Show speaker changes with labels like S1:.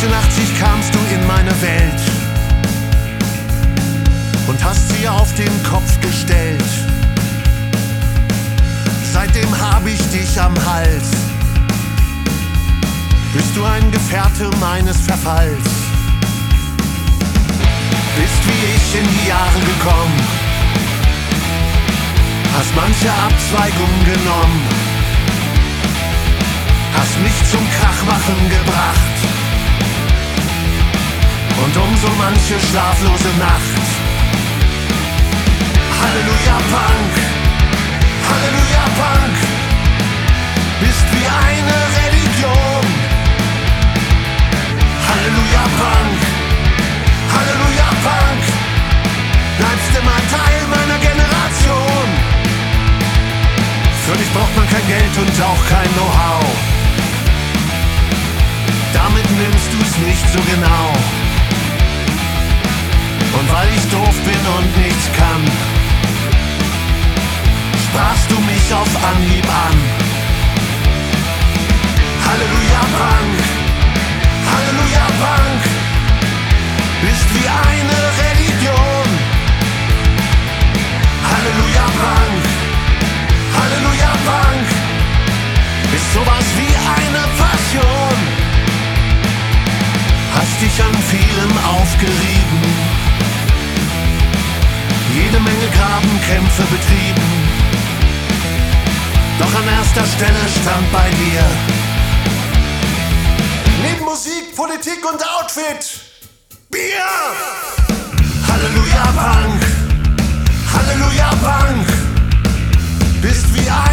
S1: 86 kamst du in meine Welt und hast sie auf den Kopf gestellt. Seitdem hab ich dich am Hals. Bist du ein Gefährte meines Verfalls? Bist wie ich in die Jahre gekommen, hast manche Abzweigung genommen, hast mich zum Krachmachen gebracht und umso manche schlaflose Nacht. Halleluja Punk, Halleluja Punk, bist wie eine Religion. Halleluja Punk, Halleluja Punk, bleibst immer Teil meiner Generation. Für dich braucht man kein Geld und auch kein Know-how. Damit nimmst du's nicht so genau. Und weil ich doof bin und nichts kann, sprachst du mich auf Anhieb an. Halleluja Punk, Halleluja Punk, bist wie eine Religion. Halleluja Punk, Halleluja Punk, bist sowas wie eine Passion. Hast dich an vielem aufgerieben, jede Menge Grabenkämpfe betrieben. Doch an erster Stelle stand bei dir neben Musik, Politik und Outfit Bier! Halleluja Punk, Halleluja Punk, bist wie ein